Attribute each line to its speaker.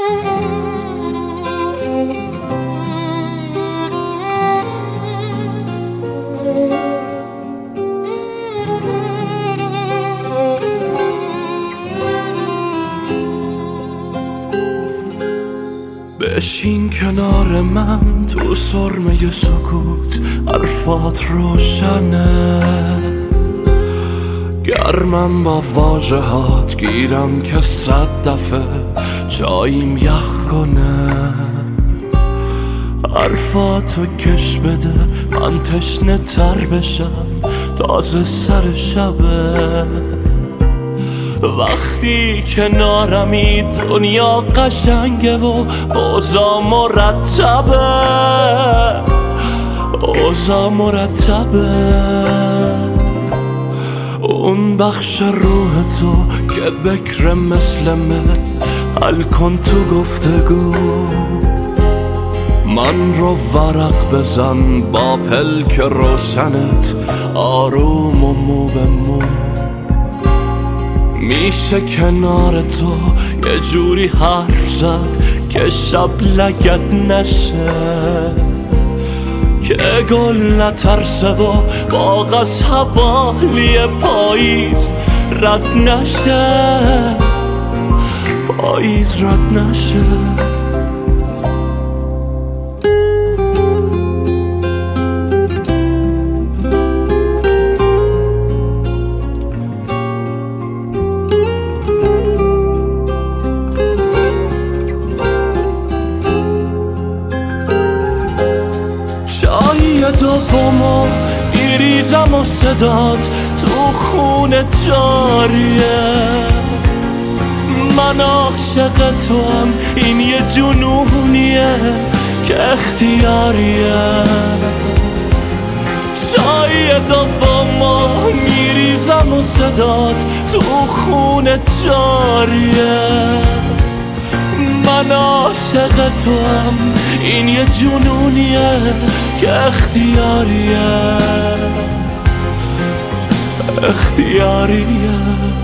Speaker 1: بشین کنار من تو سرمه سکوت، حرفات روشنه، گرمم با واژهات، گیرم که 100 دفعه جاییم یخ کنه. حرفاتو کش بده من تشنه تر بشم، تازه سر شبه. وقتی کنارمی دنیا قشنگه و اوضاع مرتبه، اوضاع مرتبه. اون بخش روح تو که بکره مثل من، حل کن تو گفتگو. من رو ورق بزن با پلک روشنت، آروم و مو به مو. میشه کنار تو یه جوری حرف زد که شب لگت نشه، که گل نترسه و باغ از حوالی پاییز رد نشه، پاییز رد نشه. دومو میریزم و صدات تو خونه جاریه. من عاشق تو هم، این یه جنونیه که اختیاریه. چای دومو میریزم و صدات تو خونه جاریه. من عاشق تو هم، این یه جنونیه که اختیاریه، اختیاریه.